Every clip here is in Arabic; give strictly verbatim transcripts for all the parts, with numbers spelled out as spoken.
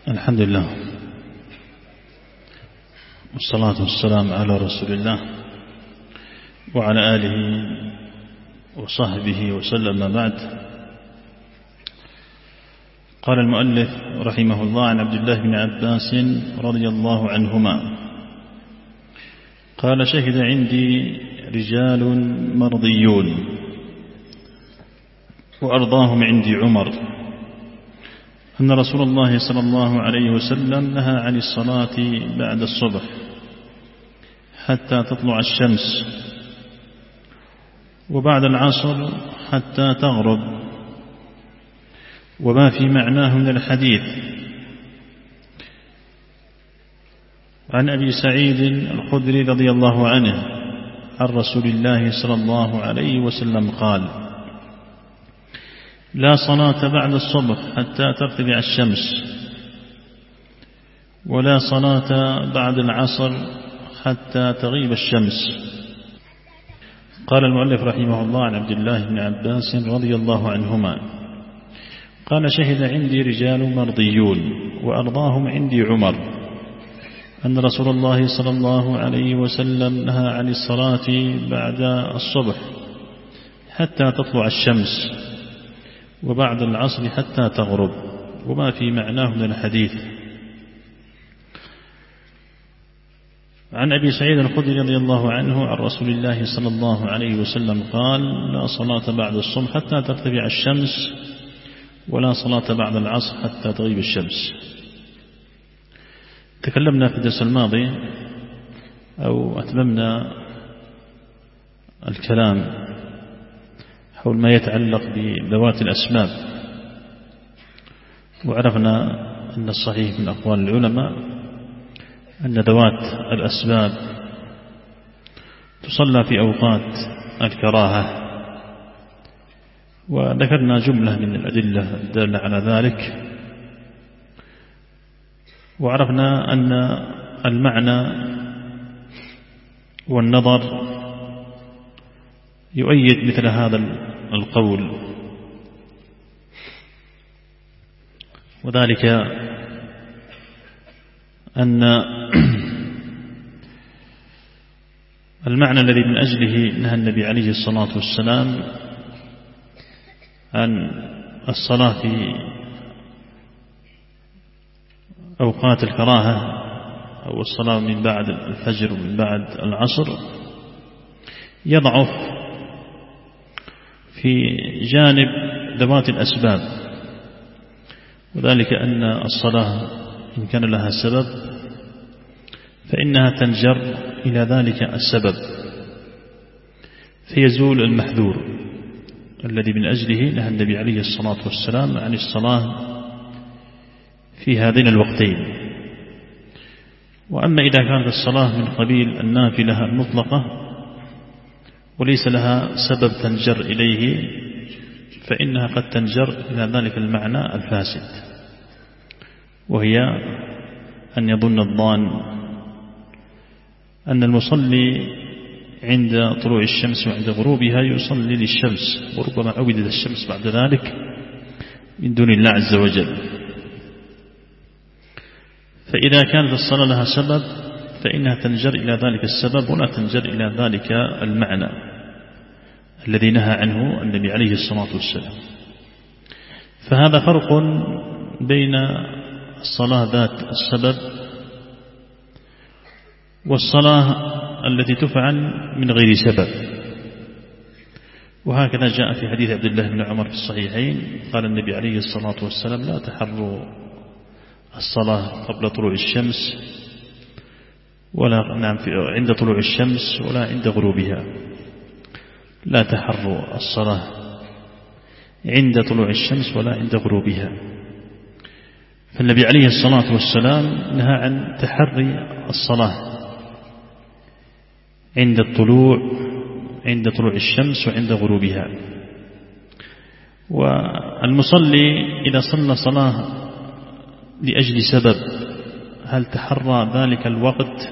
الحمد لله والصلاة والسلام على رسول الله وعلى آله وصحبه وسلم. بعد، قال المؤلف رحمه الله عن عبد الله بن عباس رضي الله عنهما قال: شهد عندي رجال مرضيون وأرضاهم عندي عمر أن رسول الله صلى الله عليه وسلم نهى عن الصلاة بعد الصبح حتى تطلع الشمس، وبعد العصر حتى تغرب، وما في معناه من الحديث. عن أبي سعيد الخدري رضي الله عنه عن رسول الله صلى الله عليه وسلم قال: لا صلاة بعد الصبح حتى ترتفع الشمس، ولا صلاة بعد العصر حتى تغيب الشمس. قال المؤلف رحمه الله عن عبد الله بن عباس رضي الله عنهما قال: شهد عندي رجال مرضيون وأرضاهم عندي عمر أن رسول الله صلى الله عليه وسلم نهى عن الصلاة بعد الصبح حتى تطلع الشمس، وبعد العصر حتى تغرب، وما في معناه من الحديث. عن أبي سعيد الخدري رضي الله عنه عن رسول الله صلى الله عليه وسلم قال: لا صلاة بعد الصبح حتى ترتفع الشمس، ولا صلاة بعد العصر حتى تغيب الشمس. تكلمنا في الدرس الماضي أو أتممنا الكلام حول ما يتعلق بذوات الأسباب، وعرفنا أن الصحيح من أقوال العلماء أن ذوات الأسباب تصلى في أوقات الكراهة، وذكرنا جملة من الأدلة الدالة على ذلك، وعرفنا أن المعنى والنظر يؤيد مثل هذا القول، وذلك أن المعنى الذي من أجله نهى النبي عليه الصلاة والسلام عن الصلاة في أوقات الكراهة أو الصلاة من بعد الفجر ومن بعد العصر يضعف في جانب ذوات الأسباب، وذلك أن الصلاة إن كان لها سبب فإنها تنجر إلى ذلك السبب، فيزول المحذور الذي من أجله نهى النبي عليه الصلاة والسلام عن الصلاة في هذين الوقتين. وأما إذا كانت الصلاة من قبيل النافلة المطلقة وليس لها سبب تنجر إليه فإنها قد تنجر إلى ذلك المعنى الفاسد، وهي أن يظن الظان أن المصلي عند طلوع الشمس وعند غروبها يصلي للشمس، وربما عودت الشمس بعد ذلك من دون الله عز وجل. فإذا كانت الصلاة لها سبب فإنها تنجر إلى ذلك السبب ولا تنجر إلى ذلك المعنى الذي نهى عنه النبي عليه الصلاة والسلام. فهذا فرق بين الصلاة ذات السبب والصلاة التي تفعل من غير سبب. وهكذا جاء في حديث عبد الله بن عمر في الصحيحين قال النبي عليه الصلاة والسلام: لا تحروا الصلاة قبل طلوع الشمس ولا نعم عند طلوع الشمس ولا عند غروبها. لا تحروا الصلاة عند طلوع الشمس ولا عند غروبها. فالنبي عليه الصلاة والسلام نهى عن تحري الصلاة عند الطلوع عند طلوع الشمس وعند غروبها. والمصلي إذا صلى صلاة لأجل سبب هل تحرى ذلك الوقت،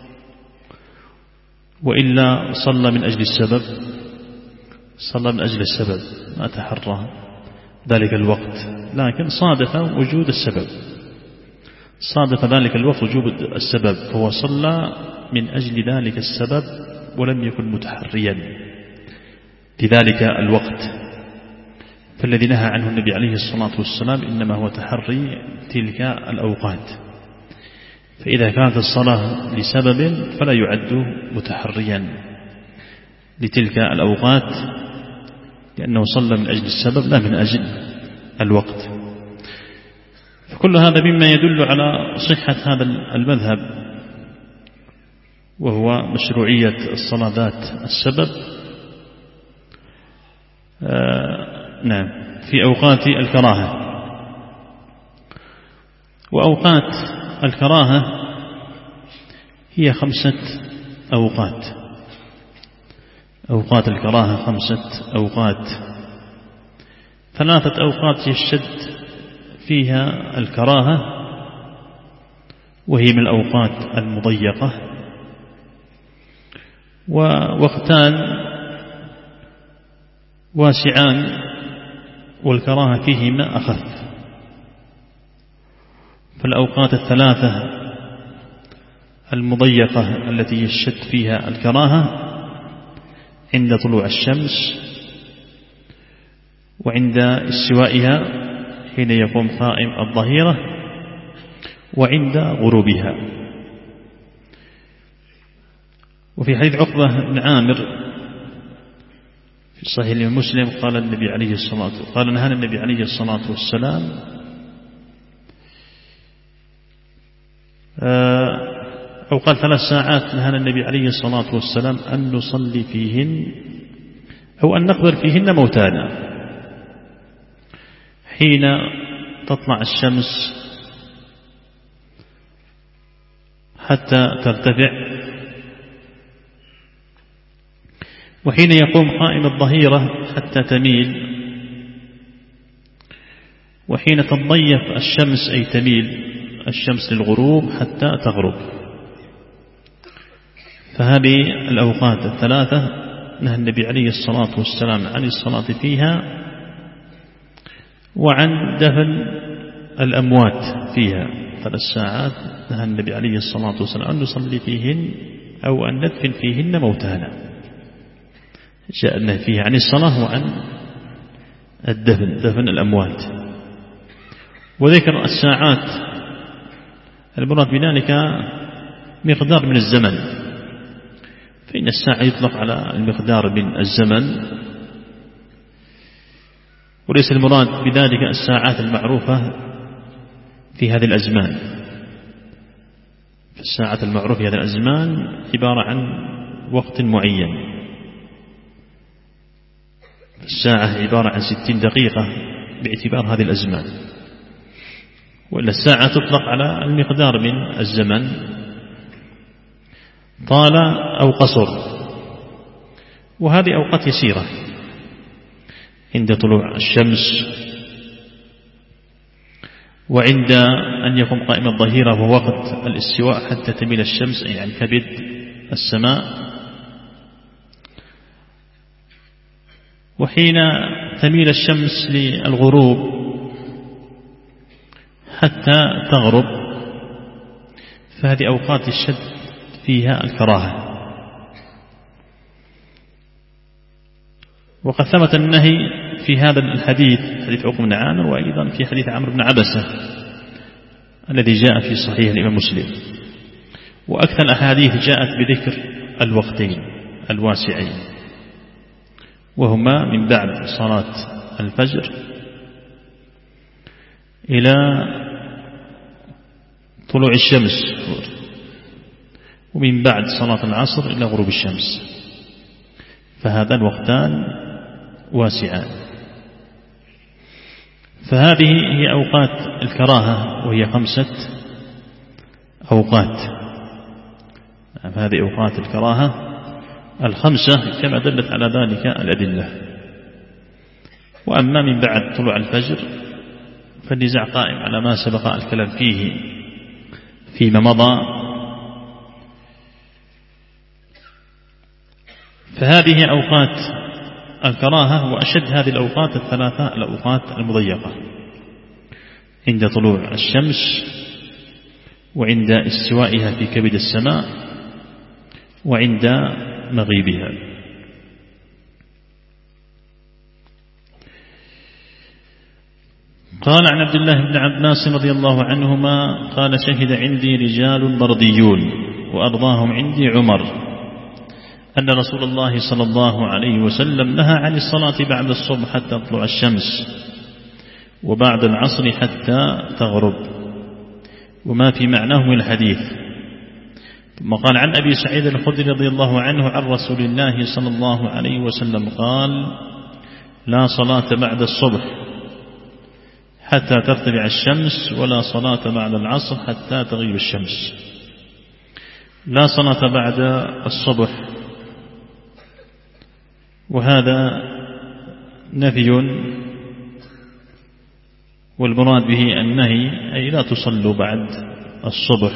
وإلا صلى من أجل السبب؟ صلى من أجل السبب، ما تحرى ذلك الوقت، لكن صادف وجود السبب. صادف ذلك الوقت وجوب السبب، فهو صلى من أجل ذلك السبب ولم يكن متحريا لذلك الوقت. فالذي نهى عنه النبي عليه الصلاة والسلام إنما هو تحري تلك الأوقات. فإذا كانت الصلاة لسبب فلا يعد متحريا لتلك الأوقات، لأنه صلى من أجل السبب لا من أجل الوقت. فكل هذا مما يدل على صحة هذا المذهب، وهو مشروعية الصلاة ذات السبب آه نعم في أوقات الكراهة. وأوقات الكراهة هي خمسة أوقات. أوقات الكراهة خمسة أوقات. ثلاثة أوقات يشتد فيها الكراهة وهي من الأوقات المضيقة، ووقتان واسعان والكراهة فيهما أخف. فالأوقات الثلاثة المضيقة التي يشتد فيها الكراهة عند طلوع الشمس، وعند استوائها حين يقوم قائم الظهيرة، وعند غروبها. وفي حديث عقبة بن عامر في صحيح الإمام مسلم قال النبي عليه الصلاة قال نهى النبي عليه الصلاة والسلام أو قال ثلاث ساعات نهى النبي عليه الصلاة والسلام أن نصلي فيهن أو أن نقبر فيهن موتانا: حين تطلع الشمس حتى ترتفع، وحين يقوم قائم الظهيرة حتى تميل، وحين تضيف الشمس أي تميل الشمس للغروب حتى تغرب. فهذه الأوقات الثلاثة نهى النبي عليه الصلاة والسلام عن الصلاة فيها وعن دفن الأموات فيها. ثلاث ساعات نهى النبي عليه الصلاة والسلام أن نصلي فيهن أو أن ندفن فيهن موتانا. جاء النهي فيه عن الصلاة وعن الدفن، دفن الأموات. وذكر الساعات المراد بذلك مقدار من الزمن، فإن الساعة يطلق على المقدار من الزمن، وليس المراد بذلك الساعات المعروفة في هذه الأزمان. فالساعة المعروفة في هذه الأزمان عبارة عن وقت معين. الساعة عبارة عن ستين دقيقة باعتبار هذه الأزمان، وإلا الساعة تطلق على المقدار من الزمن طال أو قصر. وهذه أوقات يسيرة عند طلوع الشمس، وعند أن يقوم قائم الظهيرة وهو وقت الاستواء حتى تميل الشمس أي عن كبد السماء، وحين تميل الشمس للغروب حتى تغرب. فهذه أوقات الشد فيها الكراهة. وقد ثبت النهي في هذا الحديث، حديث عقبة بن عامر، وأيضا في حديث عمرو بن عبسة الذي جاء في صحيح الإمام مسلم. وأكثر الأحاديث جاءت بذكر الوقتين الواسعين، وهما من بعد صلاة الفجر إلى طلوع الشمس، ومن بعد صلاة العصر إلى غروب الشمس. فهذا الوقتان واسعان. فهذه هي أوقات الكراهة، وهي خمسة أوقات. هذه أوقات الكراهة الخمسة كما دلت على ذلك الأدلة. وأما من بعد طلوع الفجر فالنزاع قائم على ما سبق الكلام فيه فيما مضى. فهذه أوقات الكراهة، وأشد هذه الأوقات الثلاثة الأوقات المضيقة: عند طلوع الشمس، وعند استوائها في كبد السماء وعند مغيبها. قال عن عبد الله بن عباس رضي الله عنهما قال شهد عندي رجال مرضيون وأرضاهم عندي عمر أن رسول الله صلى الله عليه وسلم نهى عن الصلاة بعد الصبح حتى تطلع الشمس وبعد العصر حتى تغرب، وما في معناه من الحديث. ثم قال عن أبي سعيد الخدري رضي الله عنه عن رسول الله صلى الله عليه وسلم قال لا صلاة بعد الصبح حتى ترتفع الشمس ولا صلاة بعد العصر حتى تغيب الشمس. لا صلاة بعد الصبح، وهذا نفي، والمراد به النهي أي لا تصلوا بعد الصبح،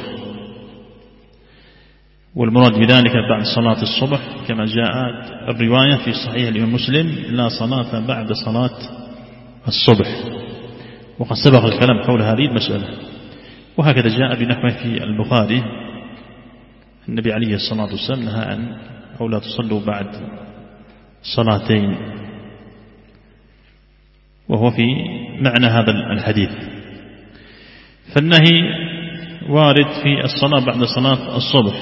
والمراد بذلك بعد صلاة الصبح كما جاءت الرواية في صحيح الإمام مسلم لا صلاة بعد صلاة الصبح، وقد سبق الكلام حول هذه المسألة. وهكذا جاء بنحوه في البخاري النبي عليه الصلاة والسلام نهى عن أو لا تصلوا بعد صلاتين، وهو في معنى هذا الحديث. فالنهي وارد في الصلاة بعد صلاة الصبح،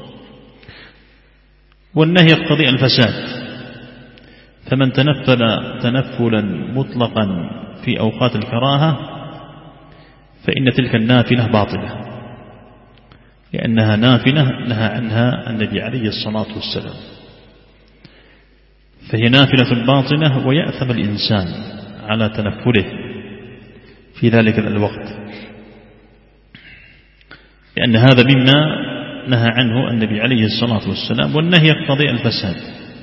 والنهي يقتضي الفساد، فمن تنفل تنفلا مطلقا في أوقات الكراهة فإن تلك النافلة باطلة، لأنها نافلة نهى عنها النبي عليه الصلاة والسلام، فهي نافلة باطلة ويأثم الإنسان على تنفله في ذلك الوقت، لأن هذا مما نهى عنه النبي عليه الصلاة والسلام، والنهي يقتضي الفساد.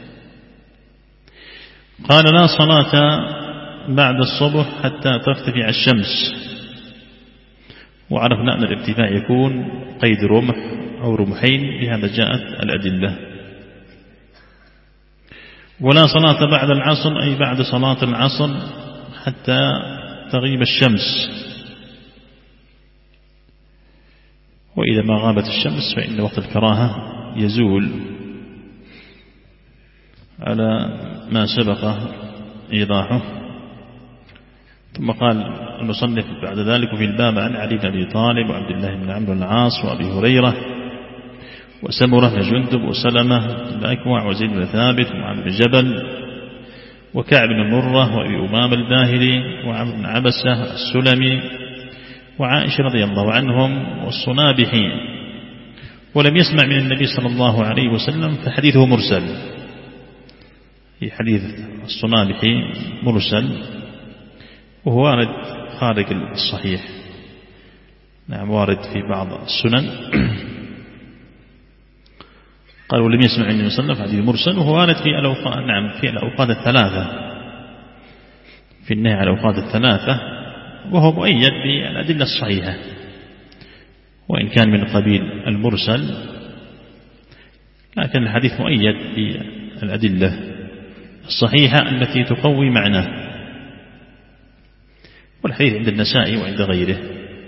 قال لا صلاة بعد الصبح حتى ترتفع الشمس، وعرفنا أن الارتفاع يكون قيد رمح أو رمحين، بهذا جاءت الأدلة. ولا صلاة بعد العصر أي بعد صلاة العصر حتى تغيب الشمس، وإذا ما غابت الشمس فإن وقت الكراهة يزول على ما سبق إيضاحه. ثم قال المصنف بعد ذلك في الباب عن علي بن أبي طالب وعبد الله بن عمرو بن العاص وأبي هريرة وسمرة بن جندب وسلمة بن الأكوع وزيد بن ثابت ومعاذ بن جبل وكعب بن مرة وأبي أمامة الباهلي وعمرو بن عبسة السلمي وعائشة رضي الله عنهم والصنابحي، ولم يسمع من النبي صلى الله عليه وسلم فحديثه مرسل. في حديث الصنابحي مرسل، وهو وارد خارج الصحيح، نعم وارد في بعض السنن. قال ولم يسمع من النبي صلى الله عليه وسلم حديث مرسل، وهو وارد في الأوقات، نعم في الأوقات الثلاثة، في النهي على الأوقات الثلاثة، وهو مؤيد بالأدلة الصحيحة، وإن كان من قبيل المرسل لكن الحديث مؤيد بالأدلة الصحيحة التي تقوي معناه، والحديث عند النسائي وعند غيره.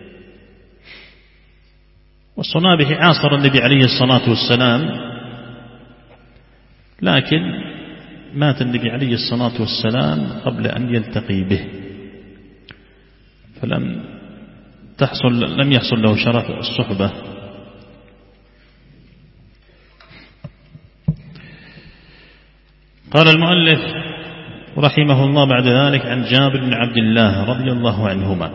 والصنابحي عاصر النبي عليه الصلاة والسلام، لكن مات النبي عليه الصلاة والسلام قبل أن يلتقي به، فلم تحصل لم يحصل له شرف الصحبة. قال المؤلف رحمه الله بعد ذلك عن جابر بن عبد الله رضي الله عنهما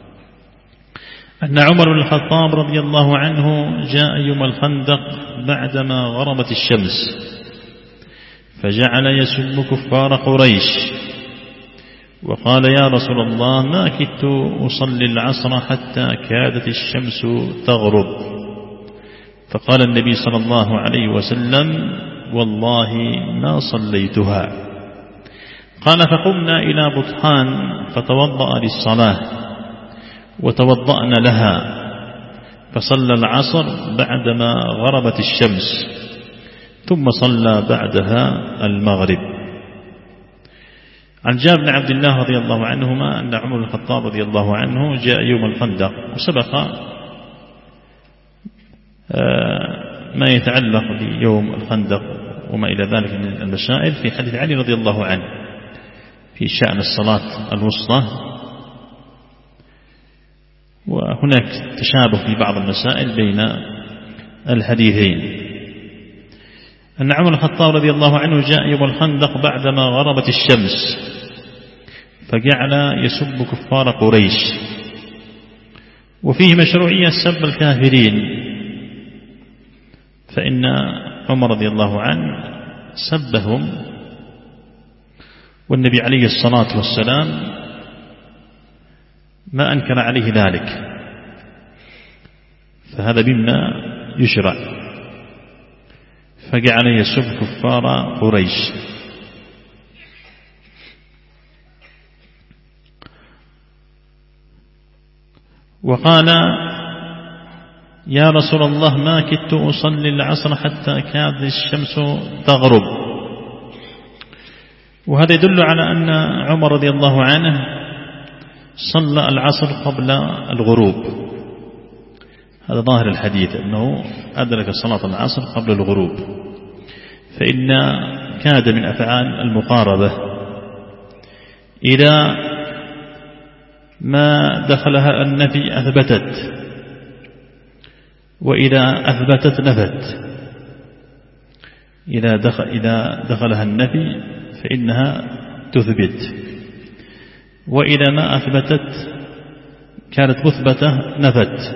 أن عمر بن الخطاب رضي الله عنه جاء يوم الخندق بعدما غربت الشمس، فجعل يسب كفار قريش وقال يا رسول الله ما كدت أصلي العصر حتى كادت الشمس تغرب، فقال النبي صلى الله عليه وسلم والله ما صليتها. قال فقمنا إلى بطحان فتوضأ للصلاة وتوضأنا لها، فصلى العصر بعدما غربت الشمس، ثم صلى بعدها المغرب. عن جابر بن عبد الله رضي الله عنهما أن عمر بن الخطاب رضي الله عنه جاء يوم الخندق، وسبق ما يتعلق بيوم الخندق وما إلى ذلك من المسائل في حديث علي رضي الله عنه في شأن الصلاة الوسطى. وهناك تشابه في بعض المسائل بين الحديثين. أن عمر الخطاب رضي الله عنه جاء يوم الخندق بعدما غربت الشمس فجعل يسب كفار قريش، وفيه مشروعية سب الكافرين، فإن عمر رضي الله عنه سبهم والنبي عليه الصلاة والسلام ما أنكر عليه ذلك، فهذا مما يشرع، فجعل يسب كفار قريش. وقال يا رسول الله ما كدت أصلي العصر حتى كاد الشمس تغرب. وهذا يدل على أن عمر رضي الله عنه صلى العصر قبل الغروب، هذا ظاهر الحديث أنه أدرك صلاة العصر قبل الغروب، فإن كاد من أفعال المقاربة إذا ما دخلها النفي أثبتت، وإذا أثبتت نفت. إذا دخل إذا دخلها النفي فإنها تثبت، وإذا ما أثبتت كانت مثبتة نفت.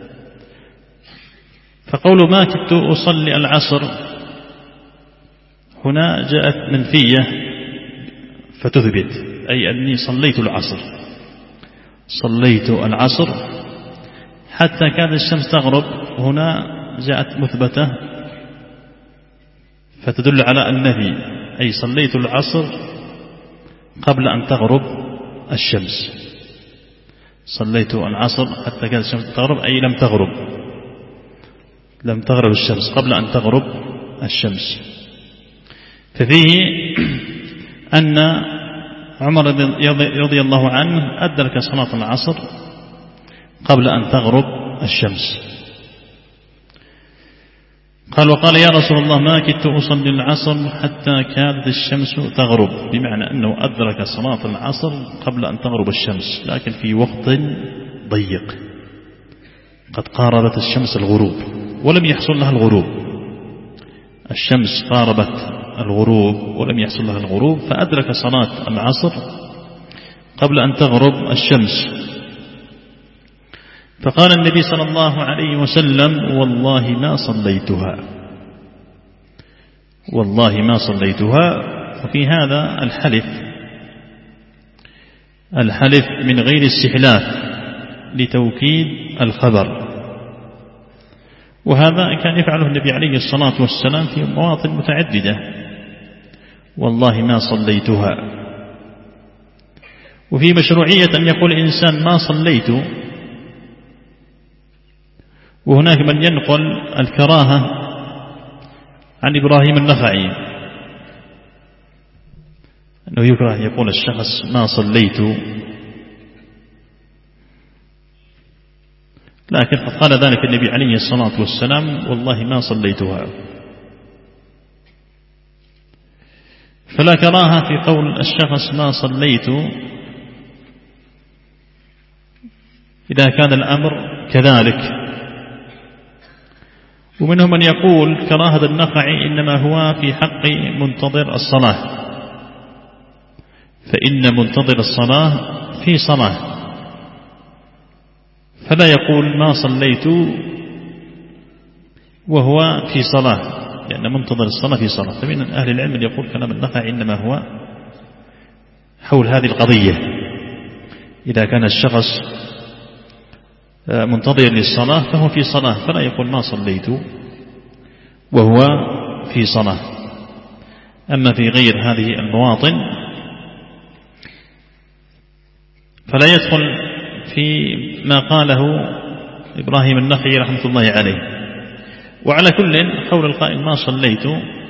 فقول ما كنت أصلي العصر هنا جاءت منفية فتثبت، أي أني صليت العصر صليت العصر حتى كاد الشمس تغرب، هنا جاءت مثبتة فتدل على النفي، أي صليت العصر قبل أن تغرب الشمس. صليت العصر حتى كاد الشمس تغرب، أي لم تغرب لم تغرب الشمس قبل أن تغرب الشمس. ففيه أن عمر رضي الله عنه أدرك صلاة العصر قبل أن تغرب الشمس. قال وقال يا رسول الله ما كدت أصلي العصر حتى كادت الشمس تغرب، بمعنى أنه أدرك صلاة العصر قبل أن تغرب الشمس، لكن في وقت ضيق، قد قاربت الشمس الغروب ولم يحصل لها الغروب. الشمس قاربت الغروب ولم يحصل لها الغروب، فأدرك صلاة العصر قبل أن تغرب الشمس. فقال النبي صلى الله عليه وسلم والله ما صليتها، والله ما صليتها. وفي هذا الحلف الحلف من غير استحلاف لتوكيد الخبر، وهذا كان يفعله النبي عليه الصلاة والسلام في مواطن متعددة، والله ما صليتها. وفي مشروعية أن يقول الإنسان ما صليت، وهناك من ينقل الكراهة عن إبراهيم النخعي أنه يكره يقول الشخص ما صليت، لكن قد قال ذلك النبي عليه الصلاة والسلام والله ما صليتها. فلا كراهة في قول الشخص ما صليت إذا كان الأمر كذلك. ومنهم من يقول كراهة النخعي إنما هو في حق منتظر الصلاة، فإن منتظر الصلاة في صلاة، فلا يقول ما صليت وهو في صلاة، لأن منتظر الصلاة في صلاة. فمن أهل العلم يقول كلام النخعي إنما هو حول هذه القضية، إذا كان الشخص منتظر للصلاة فهو في صلاة، فلا يقول ما صليت وهو في صلاة. أما في غير هذه المواطن فلا يدخل في ما قاله إبراهيم النخعي رحمة الله عليه. وعلى كل قول القائل ما صليت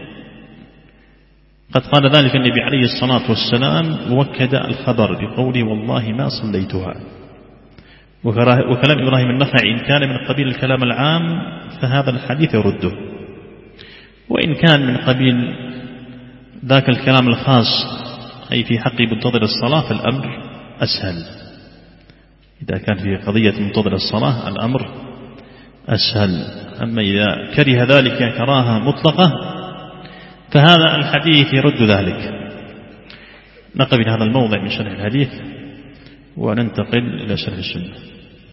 قد قال ذلك النبي عليه الصلاة والسلام وكد الخبر بقوله والله ما صليتها، وكلام إبراهيم النخعي إن كان من قبيل الكلام العام فهذا الحديث يرده، وإن كان من قبيل ذاك الكلام الخاص أي في حق منتظر الصلاة فالأمر أسهل. إذا كان في قضية منتظر الصلاة الأمر أسهل. أما إذا كره ذلك كراهة مطلقة فهذا الحديث يرد ذلك. نقف في هذا الموضع من شرح الحديث وننتقل إلى شرح السنة.